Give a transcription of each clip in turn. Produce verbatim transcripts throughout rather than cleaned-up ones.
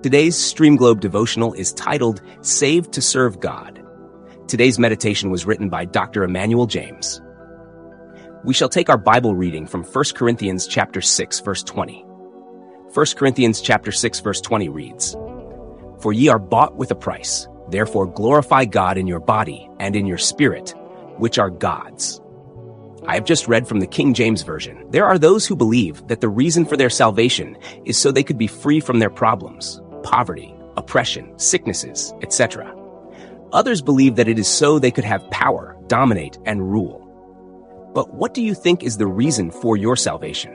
Today's Stream Globe devotional is titled, Saved to Serve God. Today's meditation was written by Doctor Emmanuel James. We shall take our Bible reading from First Corinthians chapter six, verse twenty. First Corinthians chapter six, verse twenty reads, For ye are bought with a price, therefore glorify God in your body and in your spirit, which are God's. I have just read from the King James Version. There are those who believe that the reason for their salvation is so they could be free from their problems, poverty, oppression, sicknesses, et cetera. Others believe that it is so they could have power, dominate, and rule. But what do you think is the reason for your salvation?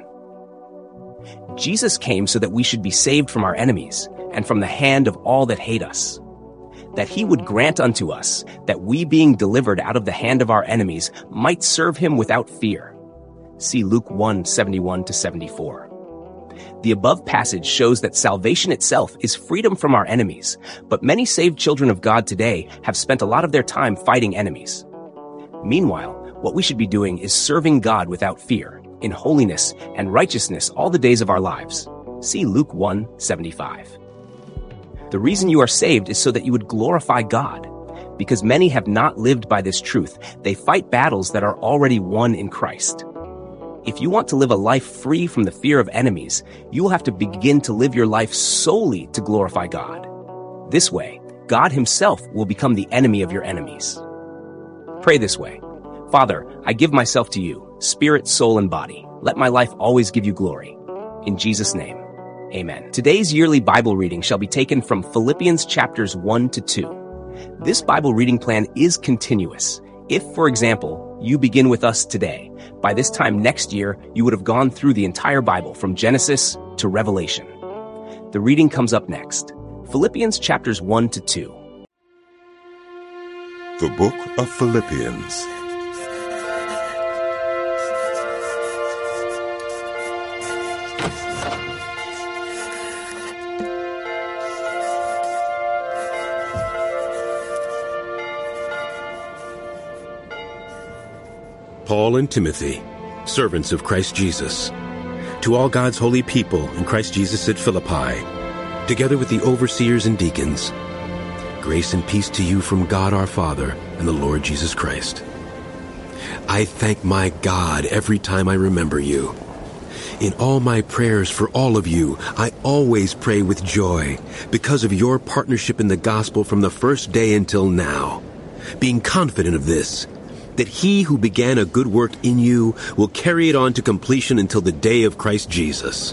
Jesus came so that we should be saved from our enemies and from the hand of all that hate us. That he would grant unto us that we, being delivered out of the hand of our enemies, might serve him without fear. See Luke one, seventy-one to seventy-four. The above passage shows that salvation itself is freedom from our enemies, but many saved children of God today have spent a lot of their time fighting enemies. Meanwhile, what we should be doing is serving God without fear, in holiness and righteousness all the days of our lives. See Luke one, seventy-five. The reason you are saved is so that you would glorify God. Because many have not lived by this truth, they fight battles that are already won in Christ. If you want to live a life free from the fear of enemies, you will have to begin to live your life solely to glorify God. This way, God himself will become the enemy of your enemies. Pray this way. Father, I give myself to you, spirit, soul, and body. Let my life always give you glory. In Jesus' name, amen. Today's yearly Bible reading shall be taken from Philippians chapters one to two. This Bible reading plan is continuous. If, for example, you begin with us today, by this time next year, you would have gone through the entire Bible from Genesis to Revelation. The reading comes up next. Philippians chapters one to two. The Book of Philippians. Paul and Timothy, servants of Christ Jesus, to all God's holy people in Christ Jesus at Philippi, together with the overseers and deacons, grace and peace to you from God our Father and the Lord Jesus Christ. I thank my God every time I remember you. In all my prayers for all of you, I always pray with joy because of your partnership in the gospel from the first day until now, being confident of this, that he who began a good work in you will carry it on to completion until the day of Christ Jesus.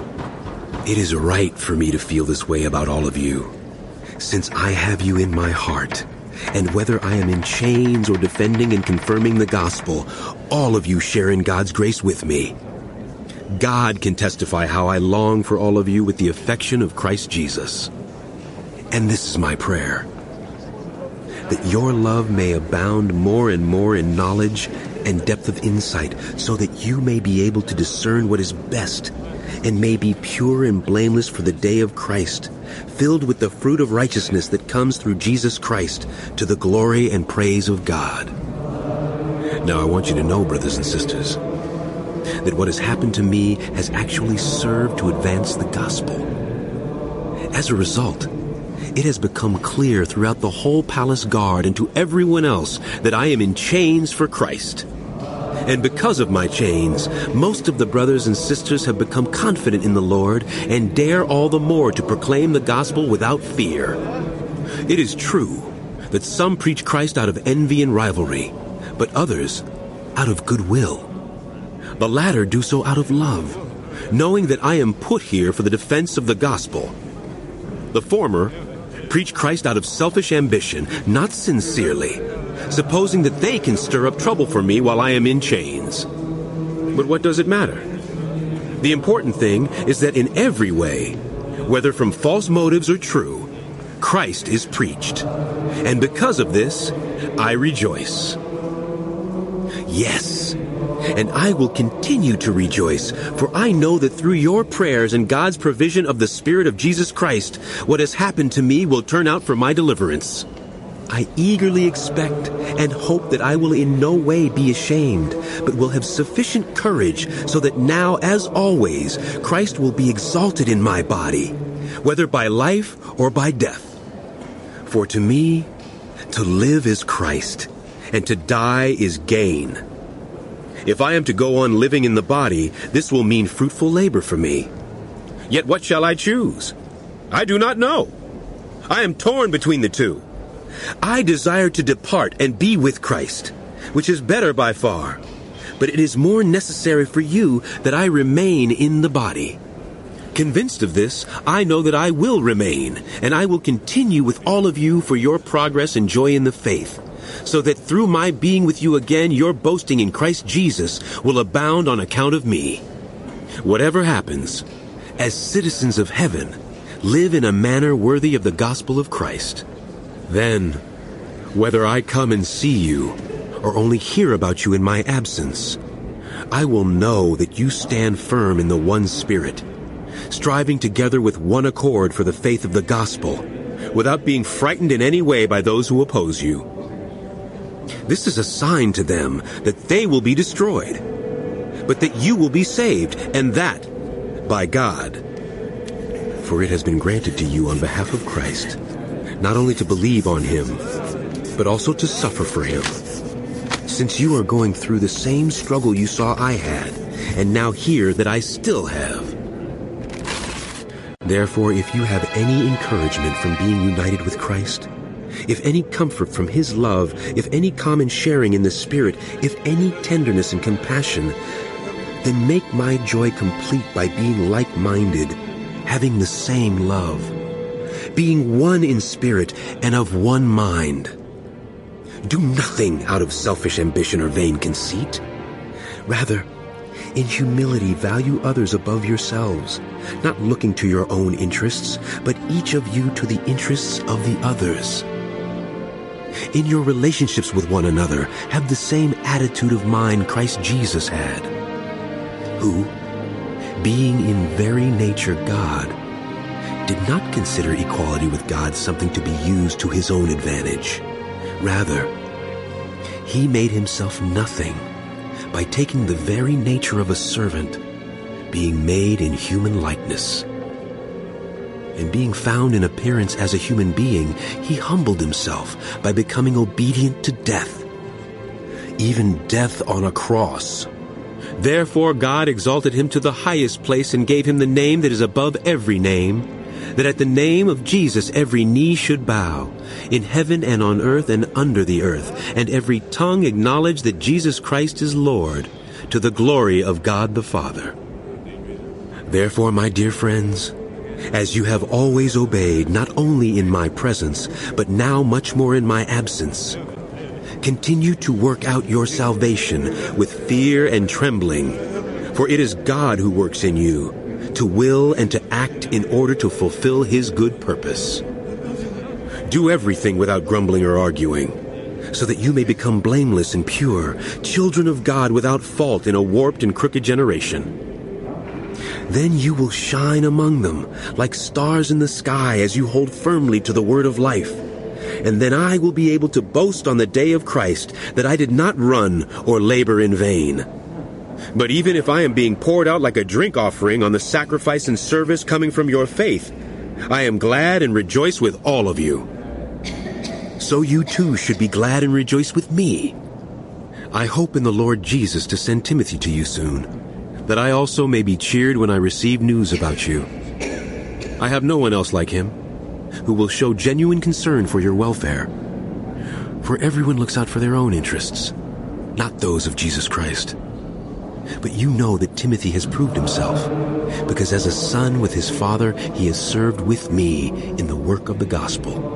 It is right for me to feel this way about all of you, since I have you in my heart, and whether I am in chains or defending and confirming the gospel, all of you share in God's grace with me. God can testify how I long for all of you with the affection of Christ Jesus. And this is my prayer, that your love may abound more and more in knowledge and depth of insight, so that you may be able to discern what is best, and may be pure and blameless for the day of Christ, filled with the fruit of righteousness that comes through Jesus Christ, to the glory and praise of God. Now I want you to know, brothers and sisters, that what has happened to me has actually served to advance the gospel. As a result, it has become clear throughout the whole palace guard and to everyone else that I am in chains for Christ. And because of my chains, most of the brothers and sisters have become confident in the Lord and dare all the more to proclaim the gospel without fear. It is true that some preach Christ out of envy and rivalry, but others out of goodwill. The latter do so out of love, knowing that I am put here for the defense of the gospel. The former preach Christ out of selfish ambition, not sincerely, supposing that they can stir up trouble for me while I am in chains. But what does it matter? The important thing is that in every way, whether from false motives or true, Christ is preached. And because of this, I rejoice. Yes, and I will continue to rejoice, for I know that through your prayers and God's provision of the Spirit of Jesus Christ, what has happened to me will turn out for my deliverance. I eagerly expect and hope that I will in no way be ashamed, but will have sufficient courage so that now, as always, Christ will be exalted in my body, whether by life or by death. For to me, to live is Christ, and to die is gain. If I am to go on living in the body, this will mean fruitful labor for me. Yet what shall I choose? I do not know. I am torn between the two. I desire to depart and be with Christ, which is better by far. But it is more necessary for you that I remain in the body. Convinced of this, I know that I will remain, and I will continue with all of you for your progress and joy in the faith, so that through my being with you again, your boasting in Christ Jesus will abound on account of me. Whatever happens, as citizens of heaven, live in a manner worthy of the gospel of Christ. Then, whether I come and see you, or only hear about you in my absence, I will know that you stand firm in the one Spirit, striving together with one accord for the faith of the gospel, without being frightened in any way by those who oppose you. This is a sign to them that they will be destroyed, but that you will be saved, and that by God. For it has been granted to you on behalf of Christ, not only to believe on him, but also to suffer for him, since you are going through the same struggle you saw I had, and now hear that I still have. Therefore, if you have any encouragement from being united with Christ, if any comfort from his love, if any common sharing in the Spirit, if any tenderness and compassion, then make my joy complete by being like-minded, having the same love, being one in spirit and of one mind. Do nothing out of selfish ambition or vain conceit. Rather, in humility value others above yourselves, not looking to your own interests, but each of you to the interests of the others. In your relationships with one another, have the same attitude of mind Christ Jesus had, who, being in very nature God, did not consider equality with God something to be used to his own advantage. Rather, he made himself nothing by taking the very nature of a servant, being made in human likeness. And being found in appearance as a human being, he humbled himself by becoming obedient to death, even death on a cross. Therefore God exalted him to the highest place and gave him the name that is above every name, that at the name of Jesus every knee should bow, in heaven and on earth and under the earth, and every tongue acknowledge that Jesus Christ is Lord, to the glory of God the Father. Therefore, my dear friends, as you have always obeyed, not only in my presence, but now much more in my absence, continue to work out your salvation with fear and trembling, for it is God who works in you, to will and to act in order to fulfill his good purpose. Do everything without grumbling or arguing, so that you may become blameless and pure, children of God without fault in a warped and crooked generation. Then you will shine among them like stars in the sky as you hold firmly to the word of life. And then I will be able to boast on the day of Christ that I did not run or labor in vain. But even if I am being poured out like a drink offering on the sacrifice and service coming from your faith, I am glad and rejoice with all of you. So you too should be glad and rejoice with me. I hope in the Lord Jesus to send Timothy to you soon, that I also may be cheered when I receive news about you. I have no one else like him, who will show genuine concern for your welfare. For everyone looks out for their own interests, not those of Jesus Christ. But you know that Timothy has proved himself, because as a son with his father, he has served with me in the work of the gospel.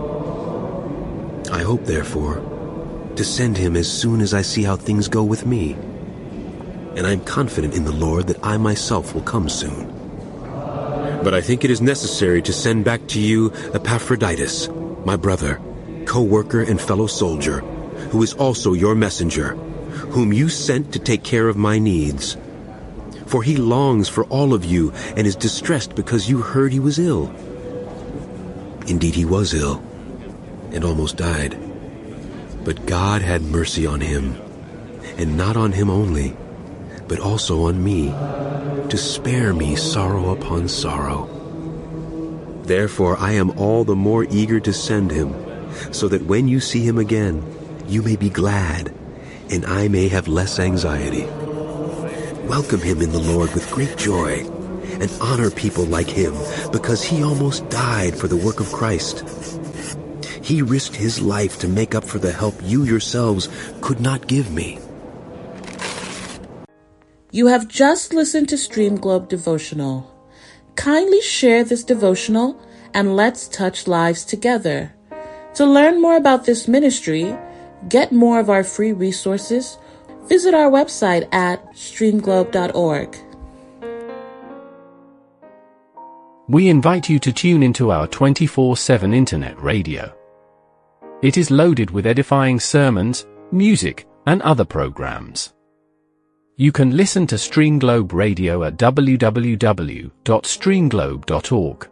I hope, therefore, to send him as soon as I see how things go with me. And I am confident in the Lord that I myself will come soon. But I think it is necessary to send back to you Epaphroditus, my brother, co-worker and fellow soldier, who is also your messenger, whom you sent to take care of my needs. For he longs for all of you and is distressed because you heard he was ill. Indeed, he was ill and almost died. But God had mercy on him, and not on him only, but also on me, to spare me sorrow upon sorrow. Therefore I am all the more eager to send him, so that when you see him again, you may be glad, and I may have less anxiety. Welcome him in the Lord with great joy, and honor people like him, because he almost died for the work of Christ. He risked his life to make up for the help you yourselves could not give me. You have just listened to Stream Globe Devotional. Kindly share this devotional and let's touch lives together. To learn more about this ministry, get more of our free resources, visit our website at stream globe dot org. We invite you to tune into our twenty-four seven internet radio. It is loaded with edifying sermons, music, and other programs. You can listen to Stream Globe Radio at w w w dot stream globe dot org.